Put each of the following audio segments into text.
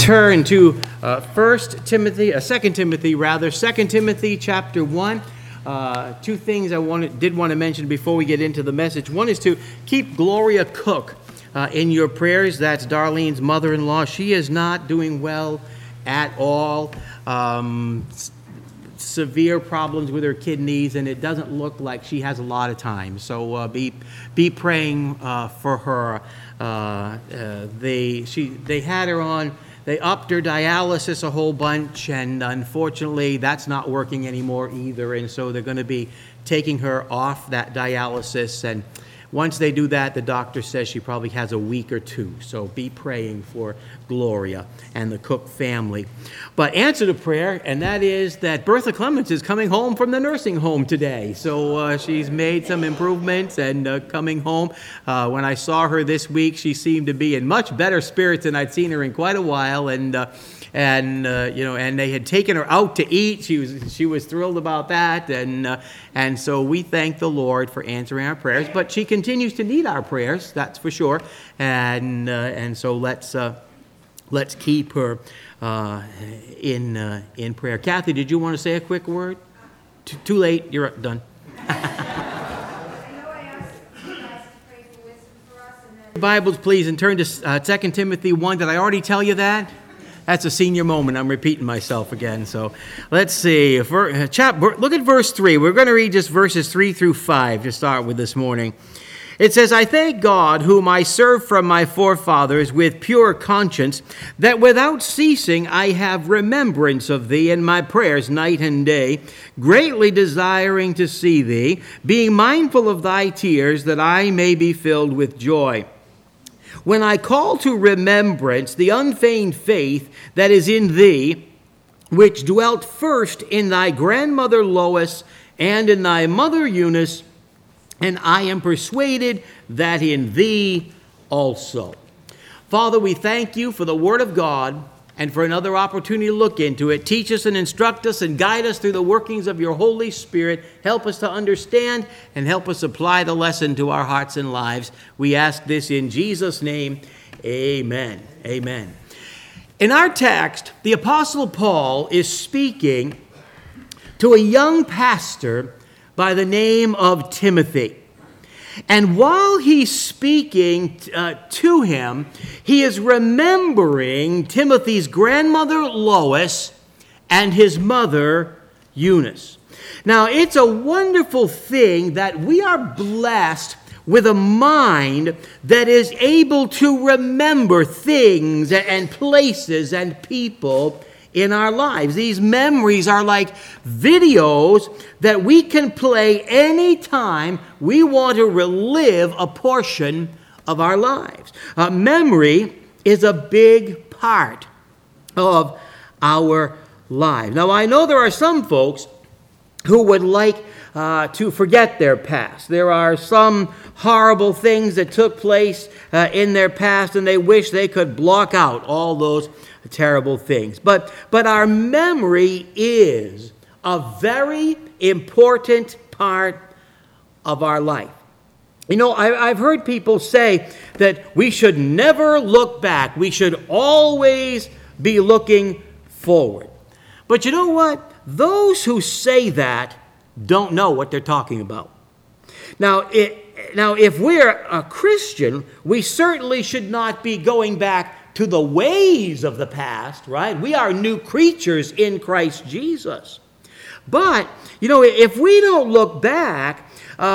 turn to 2 Timothy chapter 1. Two things I did want to mention before we get into the message. One is to keep Gloria Cook in your prayers. That's Darlene's mother-in-law. She is not doing well at all. Severe problems with her kidneys, and it doesn't look like she has a lot of time. So be praying for her. They had her on. They upped her dialysis a whole bunch, and unfortunately, that's not working anymore either. And so they're going to be taking her off that dialysis. And once they do that, the doctor says she probably has a week or two. So be praying for Gloria and the Cook family. But answer to prayer, and that is that Bertha Clements is coming home from the nursing home today. So she's made some improvements and coming home. When I saw her this week, she seemed to be in much better spirits than I'd seen her in quite a while. And they had taken her out to eat. She was thrilled about that, and so we thank the Lord for answering our prayers. But she continues to need our prayers, that's for sure. And so let's keep her in prayer. Kathy, did you want to say a quick word? Too late. You're done. Bibles, please, and turn to 2 Timothy 1. Did I already tell you that? That's a senior moment. I'm repeating myself again. So let's see. Look at verse 3. We're going to read just verses 3 through 5 to start with this morning. It says, I thank God, whom I serve from my forefathers with pure conscience, that without ceasing I have remembrance of thee in my prayers night and day, greatly desiring to see thee, being mindful of thy tears, that I may be filled with joy. When I call to remembrance the unfeigned faith that is in thee, which dwelt first in thy grandmother Lois and in thy mother Eunice, and I am persuaded that in thee also. Father, we thank you for the word of God and for another opportunity to look into it. Teach us and instruct us and guide us through the workings of your Holy Spirit. Help us to understand and help us apply the lesson to our hearts and lives. We ask this in Jesus' name. Amen. Amen. In our text, the Apostle Paul is speaking to a young pastor by the name of Timothy. And while he's speaking to him, he is remembering Timothy's grandmother Lois and his mother Eunice. Now, it's a wonderful thing that we are blessed with a mind that is able to remember things and places and people in our lives. These memories are like videos that we can play anytime we want to relive a portion of our lives. Memory is a big part of our lives. Now, I know there are some folks who would like to forget their past. There are some horrible things that took place in their past, and they wish they could block out all those terrible things. But our memory is a very important part of our life. You know, I've heard people say that we should never look back. We should always be looking forward. But you know what? Those who say that don't know what they're talking about. Now, if we're a Christian, we certainly should not be going back to the ways of the past, right? We are new creatures in Christ Jesus. But, you know, if we don't look back,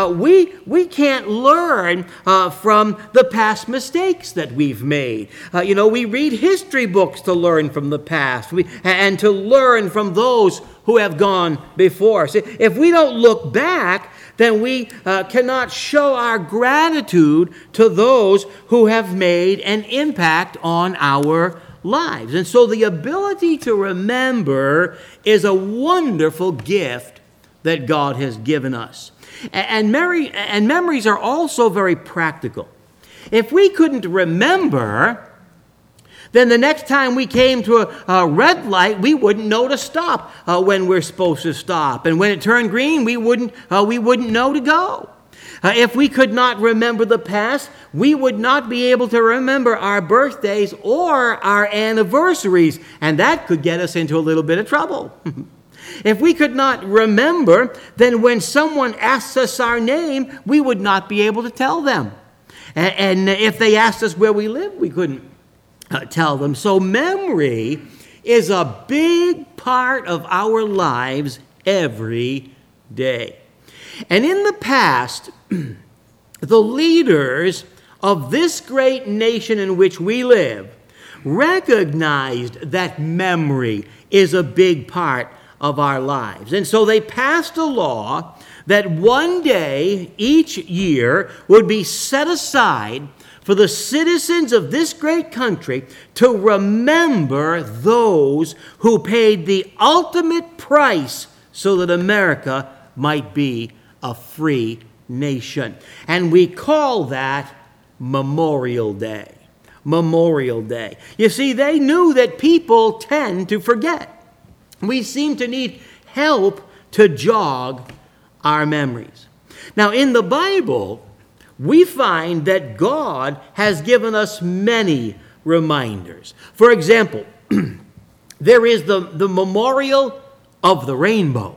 we can't learn from the past mistakes that we've made. We read history books to learn from the past and to learn from those who have gone before us. If we don't look back, then we cannot show our gratitude to those who have made an impact on our lives. And so the ability to remember is a wonderful gift that God has given us. And memories are also very practical. If we couldn't remember, then the next time we came to a red light, we wouldn't know to stop when we're supposed to stop. And when it turned green, we wouldn't know to go. If we could not remember the past, we would not be able to remember our birthdays or our anniversaries, and that could get us into a little bit of trouble. If we could not remember, then when someone asks us our name, we would not be able to tell them. And if they asked us where we live, we couldn't tell them. So memory is a big part of our lives every day. And in the past, the leaders of this great nation in which we live recognized that memory is a big part of our lives. And so they passed a law that one day each year would be set aside for the citizens of this great country to remember those who paid the ultimate price so that America might be a free nation. And we call that Memorial Day. Memorial Day. You see, they knew that people tend to forget. We seem to need help to jog our memories. Now, in the Bible, we find that God has given us many reminders. For example, there is the memorial of the rainbow.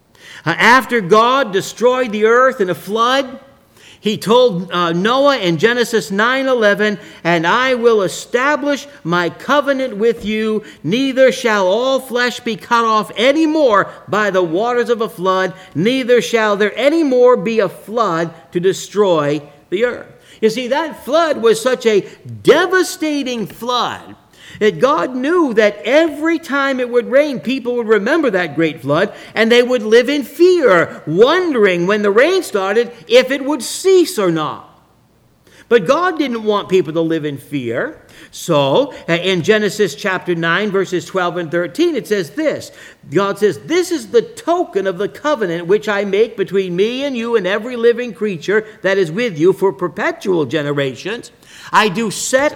After God destroyed the earth in a flood, he told Noah in Genesis 9:11, "And I will establish my covenant with you, neither shall all flesh be cut off any more by the waters of a flood, neither shall there any more be a flood to destroy the earth." You see, that flood was such a devastating flood that God knew that every time it would rain, people would remember that great flood, and they would live in fear, wondering when the rain started if it would cease or not. But God didn't want people to live in fear. So, in Genesis chapter 9, verses 12 and 13, it says this. God says, "This is the token of the covenant which I make between me and you and every living creature that is with you for perpetual generations. I do set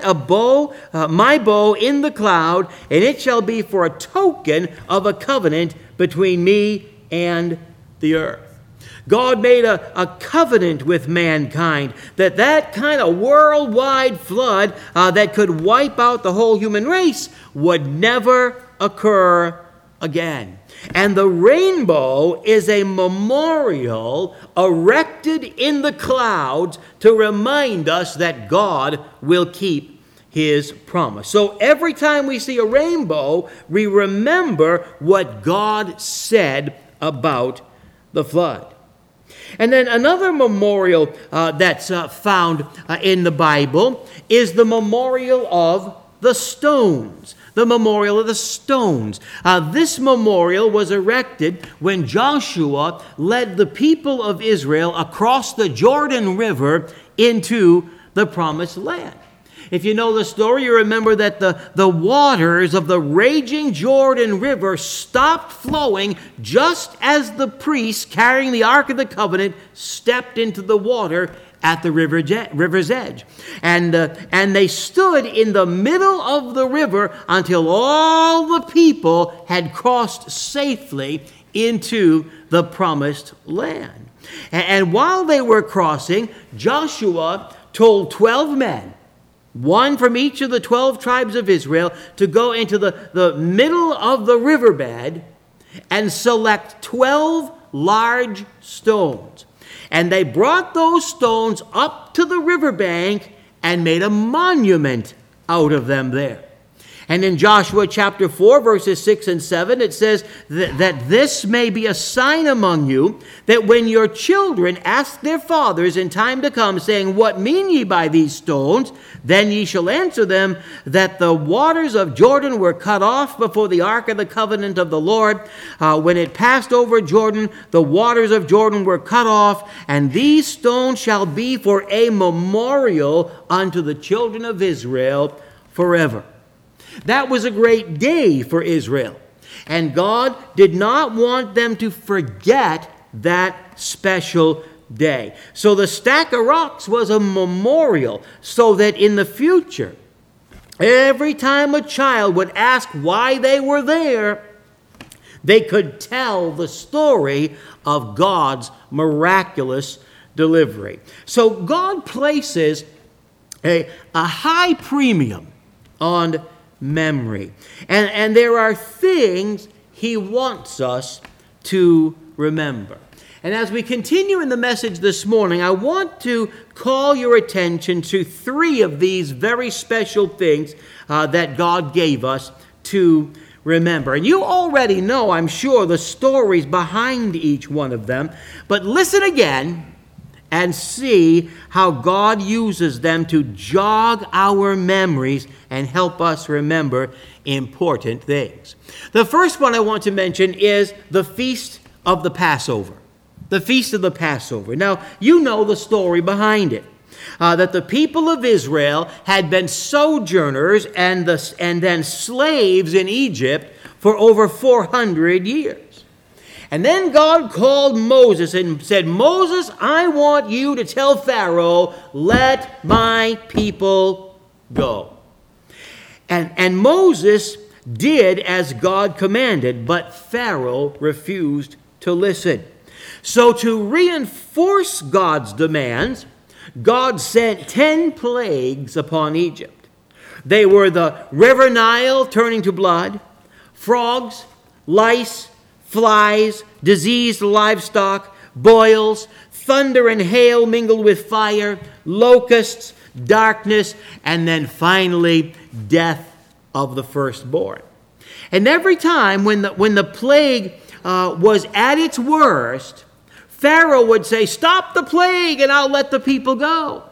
my bow in the cloud, and it shall be for a token of a covenant between me and the earth." God made a covenant with mankind that kind of worldwide flood that could wipe out the whole human race would never occur again. And the rainbow is a memorial erected in the clouds to remind us that God will keep his promise. So every time we see a rainbow, we remember what God said about the flood. And then another memorial that's found in the Bible is the memorial of the stones. The memorial of the stones. This memorial was erected when Joshua led the people of Israel across the Jordan River into the Promised Land. If you know the story, you remember that the waters of the raging Jordan River stopped flowing just as the priests carrying the Ark of the Covenant stepped into the water at the river's edge. And they stood in the middle of the river until all the people had crossed safely into the Promised Land. And while they were crossing, Joshua told 12 men, one from each of the 12 tribes of Israel, to go into the middle of the riverbed and select 12 large stones. And they brought those stones up to the riverbank and made a monument out of them there. And in Joshua chapter 4, verses 6 and 7, it says that this may be a sign among you, that when your children ask their fathers in time to come, saying, "What mean ye by these stones?" then ye shall answer them that the waters of Jordan were cut off before the ark of the covenant of the Lord. When it passed over Jordan, the waters of Jordan were cut off, and these stones shall be for a memorial unto the children of Israel forever. That was a great day for Israel, and God did not want them to forget that special day. So the stack of rocks was a memorial, so that in the future, every time a child would ask why they were there, they could tell the story of God's miraculous delivery. So God places a high premium on memory. And there are things he wants us to remember. And as we continue in the message this morning, I want to call your attention to 3 of these very special things that God gave us to remember. And you already know, I'm sure, the stories behind each one of them. But listen again and see how God uses them to jog our memories and help us remember important things. The first one I want to mention is the Feast of the Passover. The Feast of the Passover. Now, you know the story behind it. That the people of Israel had been sojourners and then slaves in Egypt for over 400 years. And then God called Moses and said, Moses, I want you to tell Pharaoh, let my people go. And Moses did as God commanded, but Pharaoh refused to listen. So to reinforce God's demands, God sent 10 plagues upon Egypt. They were the river Nile turning to blood, frogs, lice, flies, diseased livestock, boils, thunder and hail mingled with fire, locusts, darkness, and then finally death of the firstborn. And every time when the plague was at its worst, Pharaoh would say, stop the plague and I'll let the people go.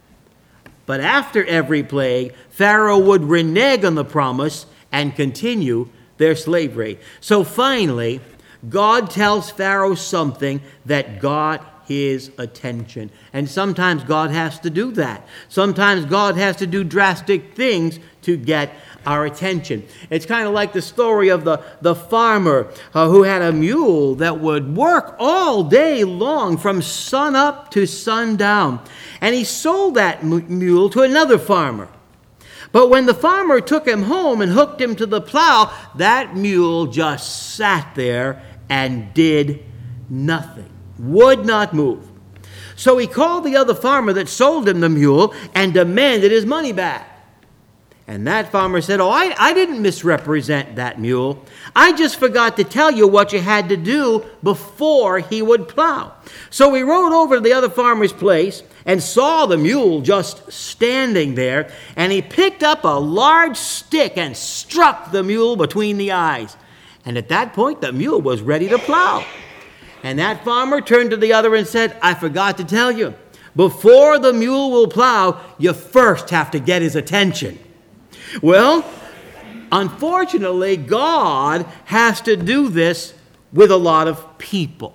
But after every plague, Pharaoh would renege on the promise and continue their slavery. So finally, God tells Pharaoh something that got his attention. And sometimes God has to do that. Sometimes God has to do drastic things to get our attention. It's kind of like the story of the farmer who had a mule that would work all day long from sun up to sundown. And he sold that mule to another farmer. But when the farmer took him home and hooked him to the plow, that mule just sat there and did nothing, would not move. So he called the other farmer that sold him the mule and demanded his money back. And that farmer said, I didn't misrepresent that mule. I just forgot to tell you what you had to do before he would plow. So he rode over to the other farmer's place and saw the mule just standing there. And he picked up a large stick and struck the mule between the eyes. And at that point, the mule was ready to plow. And that farmer turned to the other and said, I forgot to tell you, before the mule will plow, you first have to get his attention. Well, unfortunately, God has to do this with a lot of people.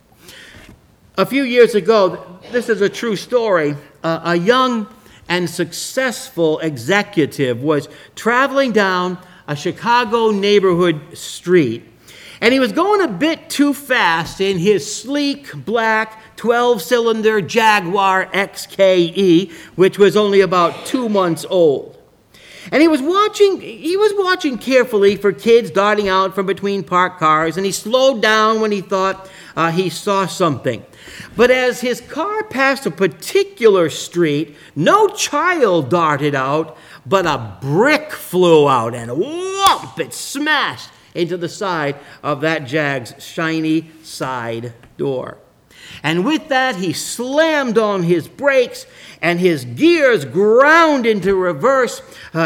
A few years ago, this is a true story, a young and successful executive was traveling down a Chicago neighborhood street, and he was going a bit too fast in his sleek, black, 12-cylinder Jaguar XKE, which was only about 2 months old. And he was watching carefully for kids darting out from between parked cars, and he slowed down when he thought he saw something. But as his car passed a particular street, no child darted out, but a brick flew out, and whoop, it smashed into the side of that Jag's shiny side door. And with that, he slammed on his brakes, and his gears ground into reverse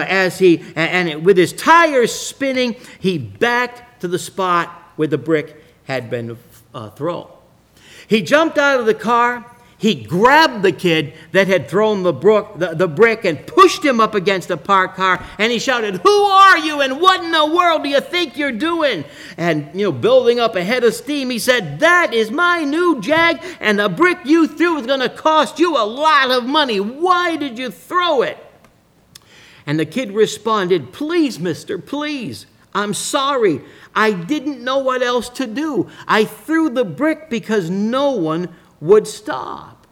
with his tires spinning, he backed to the spot where the brick had been thrown. He jumped out of the car. He grabbed the kid that had thrown the brick and pushed him up against a parked car, and he shouted, "Who are you and what in the world do you think you're doing?" And, building up a head of steam, he said, "That is my new Jag, and the brick you threw is going to cost you a lot of money. Why did you throw it?" And the kid responded, "Please, mister, please. I'm sorry. I didn't know what else to do. I threw the brick because no one would stop."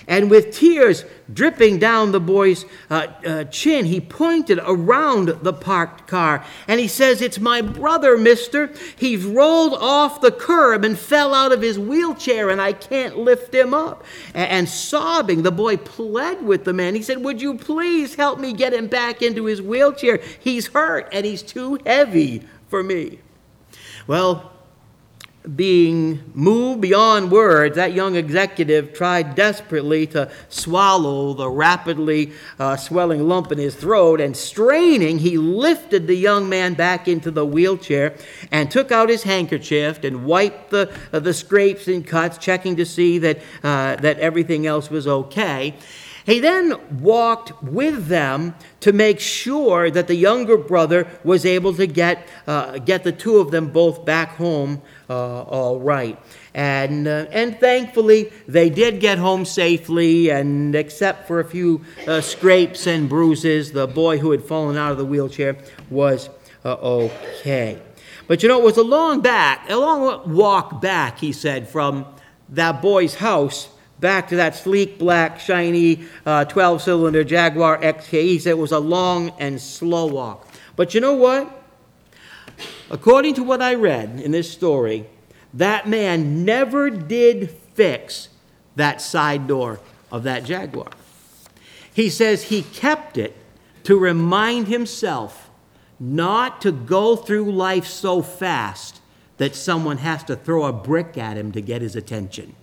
And with tears dripping down the boy's chin, he pointed around the parked car. And he says, "It's my brother, mister. He's rolled off the curb and fell out of his wheelchair, and I can't lift him up." And sobbing, the boy pled with the man. He said, "Would you please help me get him back into his wheelchair? He's hurt, and he's too heavy for me." Well, being moved beyond words, that young executive tried desperately to swallow the rapidly swelling lump in his throat, and straining, he lifted the young man back into the wheelchair and took out his handkerchief and wiped the scrapes and cuts, checking to see that everything else was okay. He then walked with them to make sure that the younger brother was able to get the two of them both back home all right. And thankfully, they did get home safely, and except for a few scrapes and bruises, the boy who had fallen out of the wheelchair was okay. But it was a long walk back, he said, from that boy's house back to that sleek, black, shiny 12-cylinder Jaguar XK. He said it was a long and slow walk. But you know what? According to what I read in this story, that man never did fix that side door of that Jaguar. He says he kept it to remind himself not to go through life so fast that someone has to throw a brick at him to get his attention.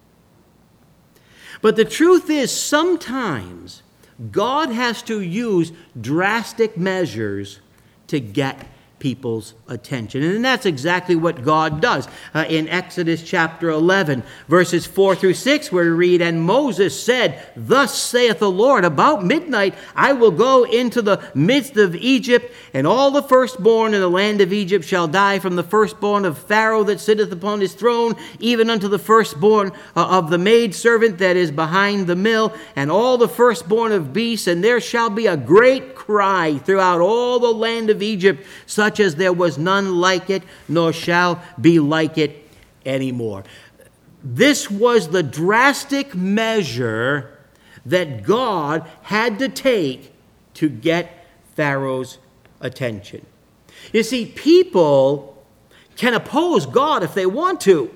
But the truth is, sometimes God has to use drastic measures to get people's attention. And that's exactly what God does. In Exodus chapter 11, verses 4 through 6, where we read, "And Moses said, Thus saith the Lord, about midnight I will go into the midst of Egypt, and all the firstborn in the land of Egypt shall die, from the firstborn of Pharaoh that sitteth upon his throne, even unto the firstborn of the maidservant that is behind the mill, and all the firstborn of beasts, and there shall be a great cry throughout all the land of Egypt, such as there was none like it, nor shall be like it anymore." This was the drastic measure that God had to take to get Pharaoh's attention. You see, people can oppose God if they want to,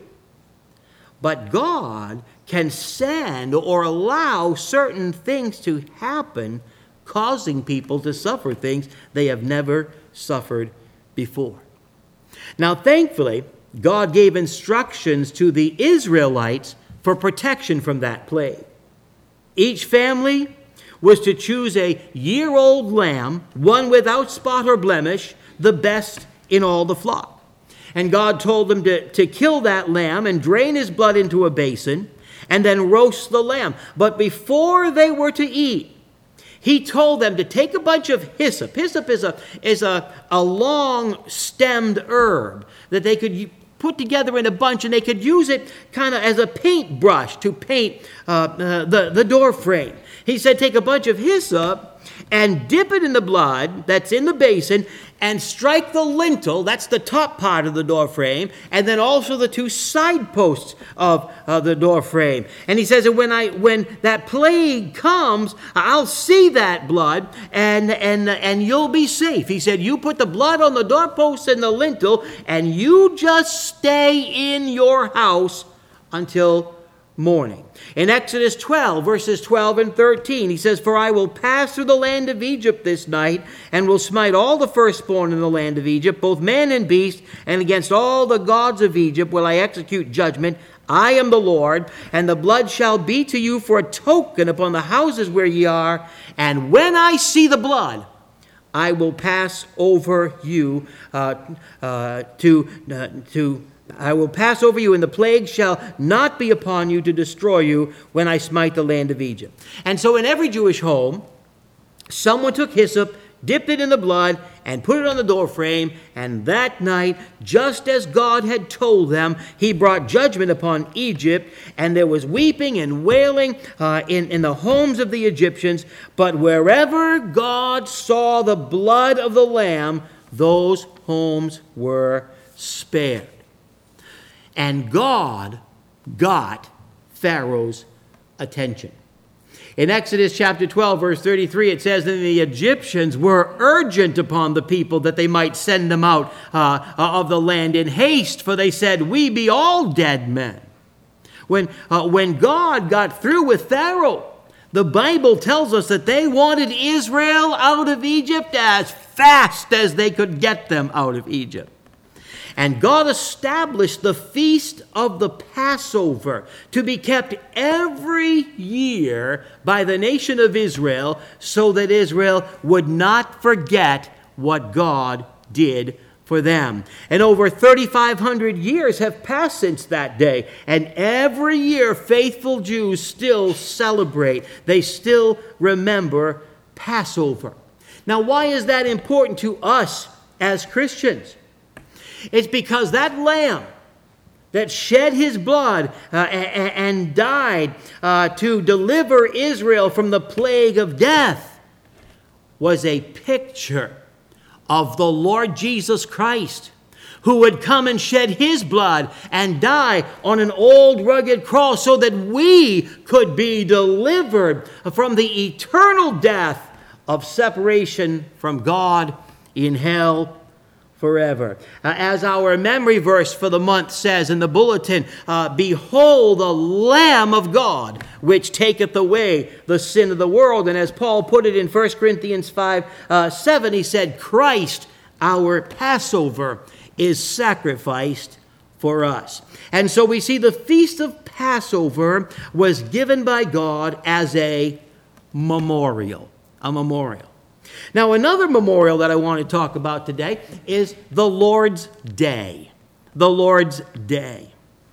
but God can send or allow certain things to happen, causing people to suffer things they have never suffered before. Now, thankfully, God gave instructions to the Israelites for protection from that plague. Each family was to choose a year-old lamb, one without spot or blemish, the best in all the flock. And God told them to kill that lamb and drain his blood into a basin and then roast the lamb. But before they were to eat, he told them to take a bunch of hyssop. Hyssop is a long-stemmed herb that they could put together in a bunch, and they could use it kind of as a paintbrush to paint the door frame. He said, take a bunch of hyssop and dip it in the blood that's in the basin and strike the lintel, that's the top part of the door frame, and then also the two side posts of the door frame. And he says that when that plague comes, I'll see that blood and you'll be safe. He said, you put the blood on the doorposts and the lintel, and you just stay in your house until morning. In Exodus 12, verses 12 and 13, he says, "For I will pass through the land of Egypt this night, and will smite all the firstborn in the land of Egypt, both man and beast, and against all the gods of Egypt will I execute judgment. I am the Lord, and the blood shall be to you for a token upon the houses where ye are. And when I see the blood, I will pass over you I will pass over you, and the plague shall not be upon you to destroy you when I smite the land of Egypt." And so in every Jewish home, someone took hyssop, dipped it in the blood, and put it on the doorframe, and that night, just as God had told them, he brought judgment upon Egypt, and there was weeping and wailing in the homes of the Egyptians. But wherever God saw the blood of the Lamb, those homes were spared. And God got Pharaoh's attention. In Exodus chapter 12, verse 33, it says, "And the Egyptians were urgent upon the people that they might send them out of the land in haste, for they said, we be all dead men." When God got through with Pharaoh, the Bible tells us that they wanted Israel out of Egypt as fast as they could get them out of Egypt. And God established the feast of the Passover to be kept every year by the nation of Israel so that Israel would not forget what God did for them. And over 3,500 years have passed since that day. And every year, faithful Jews still celebrate. They still remember Passover. Now, why is that important to us as Christians? It's because that lamb that shed his blood and died to deliver Israel from the plague of death was a picture of the Lord Jesus Christ, who would come and shed his blood and die on an old rugged cross so that we could be delivered from the eternal death of separation from God in hell forever. As our memory verse for the month says in the bulletin, "Behold the Lamb of God, which taketh away the sin of the world." And as Paul put it in 1 Corinthians 5:7, he said, "Christ, our Passover, is sacrificed for us." And so we see the feast of Passover was given by God as a memorial. A memorial. Now, another memorial that I want to talk about today is the Lord's Day. The Lord's Day.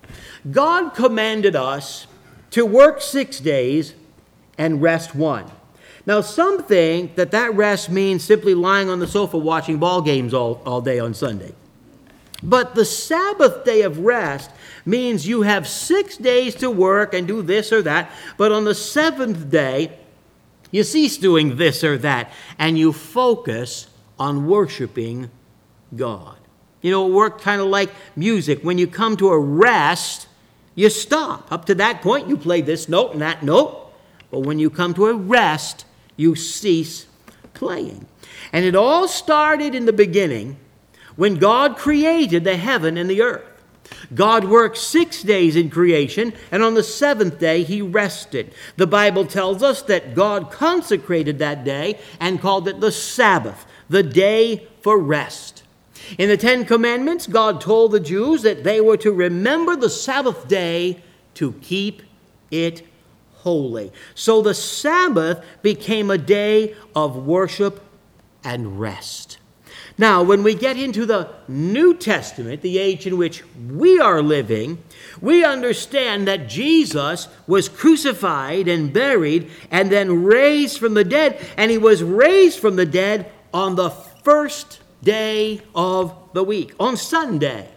God commanded us to work 6 days and rest one. Now, some think that rest means simply lying on the sofa watching ball games all day on Sunday. But the Sabbath day of rest means you have 6 days to work and do this or that, but on the seventh day, you cease doing this or that, and you focus on worshiping God. You know, it worked kind of like music. When you come to a rest, you stop. Up to that point, you play this note and that note. But when you come to a rest, you cease playing. And it all started in the beginning when God created the heaven and the earth. God worked 6 days in creation, and on the seventh day he rested. The Bible tells us that God consecrated that day and called it the Sabbath, the day for rest. In the Ten Commandments, God told the Jews that they were to remember the Sabbath day to keep it holy. So the Sabbath became a day of worship and rest. Now, when we get into the New Testament, the age in which we are living, we understand that Jesus was crucified and buried and then raised from the dead, and he was raised from the dead on the first day of the week, on Sunday.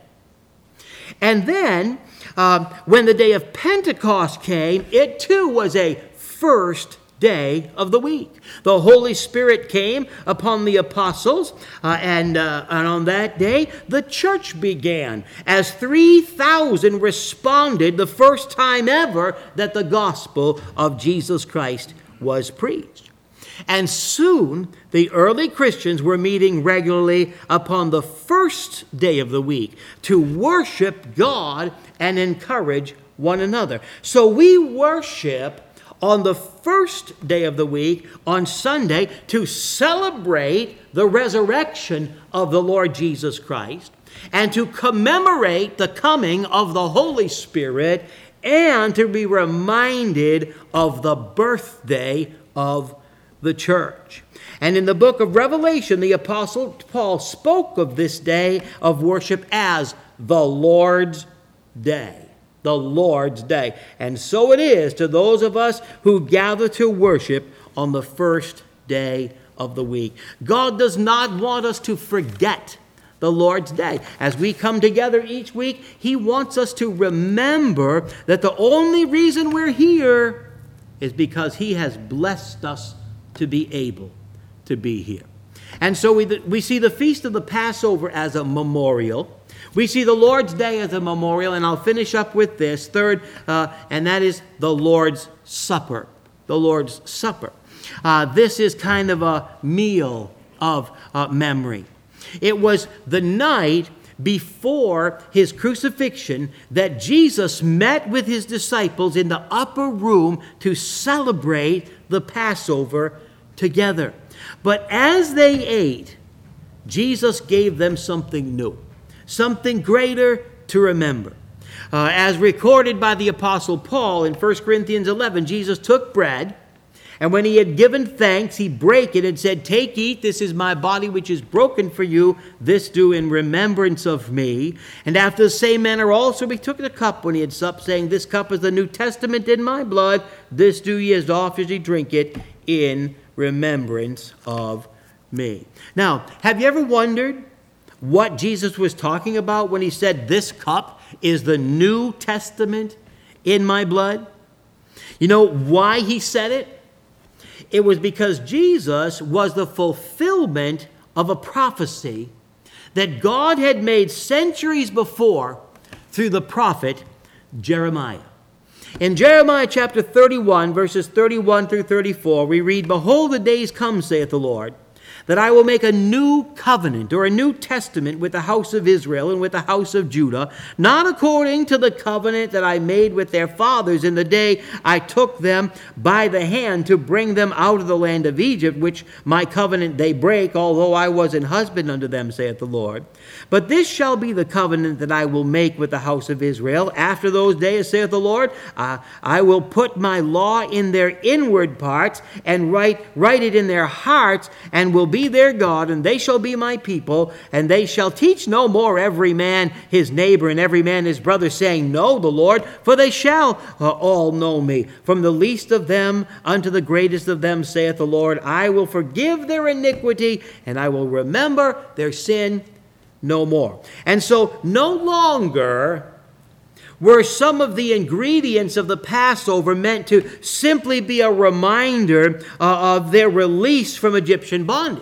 And then, when the day of Pentecost came, it too was a first day of the week. The Holy Spirit came upon the apostles, and on that day, the church began, as 3,000 responded the first time ever that the gospel of Jesus Christ was preached. And soon, the early Christians were meeting regularly upon the first day of the week to worship God and encourage one another. So we worship on the first day of the week, on Sunday, to celebrate the resurrection of the Lord Jesus Christ and to commemorate the coming of the Holy Spirit and to be reminded of the birthday of the church. And in the book of Revelation, the Apostle Paul spoke of this day of worship as the Lord's Day. The Lord's Day. And so it is to those of us who gather to worship on the first day of the week. God does not want us to forget the Lord's Day. As we come together each week, he wants us to remember that the only reason we're here is because he has blessed us to be able to be here. And so we see the Feast of the Passover as a memorial. We see the Lord's Day as a memorial, and I'll finish up with this third, and that is the Lord's Supper the Lord's Supper. This is kind of a meal of memory. It was the night before his crucifixion that Jesus met with his disciples in the upper room to celebrate the Passover together. But as they ate, Jesus gave them something new, something greater to remember. As recorded by the Apostle Paul in 1 Corinthians 11, Jesus took bread, and when he had given thanks, he brake it and said, "Take, eat, this is my body which is broken for you. This do in remembrance of me." And after the same manner also he took the cup when he had supped, saying, "This cup is the New Testament in my blood. This do ye as oft as ye drink it in remembrance of me." Now, have you ever wondered what Jesus was talking about when he said, "This cup is the New Testament in my blood"? You know why he said it? It was because Jesus was the fulfillment of a prophecy that God had made centuries before through the prophet Jeremiah. In Jeremiah chapter 31, verses 31 through 34, we read, "Behold, the days come, saith the Lord, that I will make a new covenant," or a new testament, "with the house of Israel and with the house of Judah, not according to the covenant that I made with their fathers in the day I took them by the hand to bring them out of the land of Egypt, which my covenant they break, although I was an husband unto them, saith the Lord. But this shall be the covenant that I will make with the house of Israel. After those days, saith the Lord, I will put my law in their inward parts and write it in their hearts, and will be their God, and they shall be my people, and they shall teach no more every man his neighbor and every man his brother, saying, Know the Lord, for they shall all know me. From the least of them unto the greatest of them, saith the Lord, I will forgive their iniquity, and I will remember their sin no more." And so no longer were some of the ingredients of the Passover meant to simply be a reminder of their release from Egyptian bondage.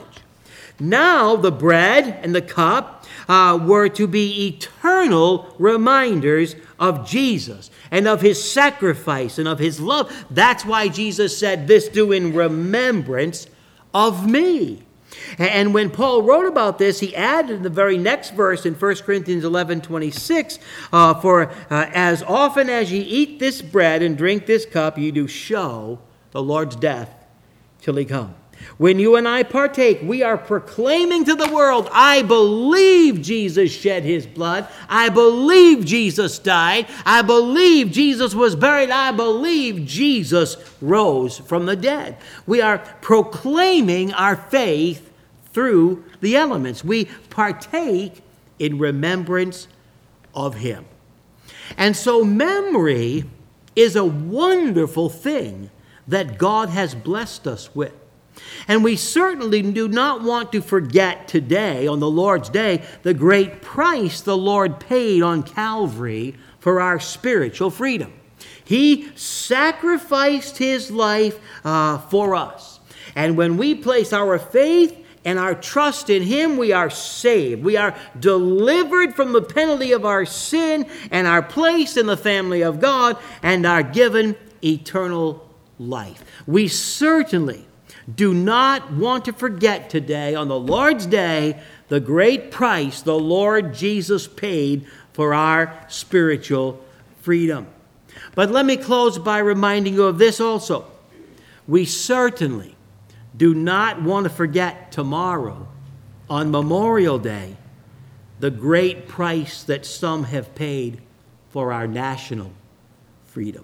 Now the bread and the cup were to be eternal reminders of Jesus and of his sacrifice and of his love. That's why Jesus said, "This do in remembrance of me." And when Paul wrote about this, he added in the very next verse in 1 Corinthians 11:26, "For as often as ye eat this bread and drink this cup, ye do show the Lord's death till he come." When you and I partake, we are proclaiming to the world, I believe Jesus shed his blood. I believe Jesus died. I believe Jesus was buried. I believe Jesus rose from the dead. We are proclaiming our faith through the elements. We partake in remembrance of him. And so memory is a wonderful thing that God has blessed us with. And we certainly do not want to forget today, on the Lord's Day, the great price the Lord paid on Calvary for our spiritual freedom. He sacrificed his life for us. And when we place our faith and our trust in him, we are saved. We are delivered from the penalty of our sin and are placed in the family of God and are given eternal life. We certainly do not want to forget today, on the Lord's Day, the great price the Lord Jesus paid for our spiritual freedom. But let me close by reminding you of this also. We certainly do not want to forget tomorrow, on Memorial Day, the great price that some have paid for our national freedom.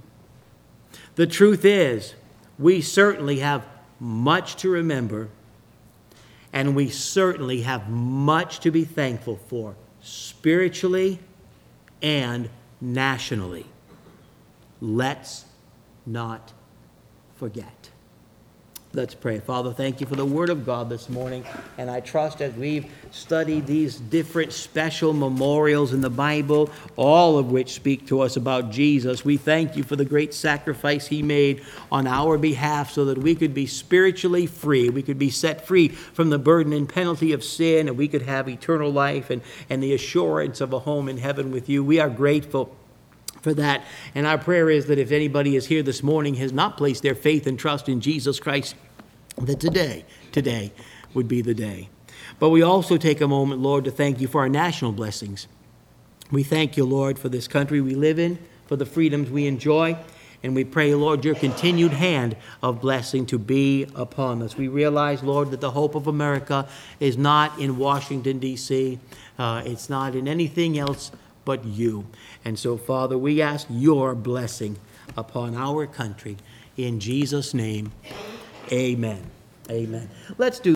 The truth is, we certainly have much to remember, and we certainly have much to be thankful for, spiritually and nationally. Let's not forget. Let's pray. Father, thank you for the Word of God this morning, and I trust as we've studied these different special memorials in the Bible, all of which speak to us about Jesus, we thank you for the great sacrifice he made on our behalf so that we could be spiritually free, we could be set free from the burden and penalty of sin, and we could have eternal life and the assurance of a home in heaven with you. We are grateful for that. And our prayer is that if anybody is here this morning has not placed their faith and trust in Jesus Christ, that today would be the day. But we also take a moment, Lord, to thank you for our national blessings. We thank you, Lord, for this country we live in, for the freedoms we enjoy. And we pray, Lord, your continued hand of blessing to be upon us. We realize, Lord, that the hope of America is not in Washington, D.C. It's not in anything else but you. And so, Father, we ask your blessing upon our country. In Jesus' name, amen. Amen. Let's do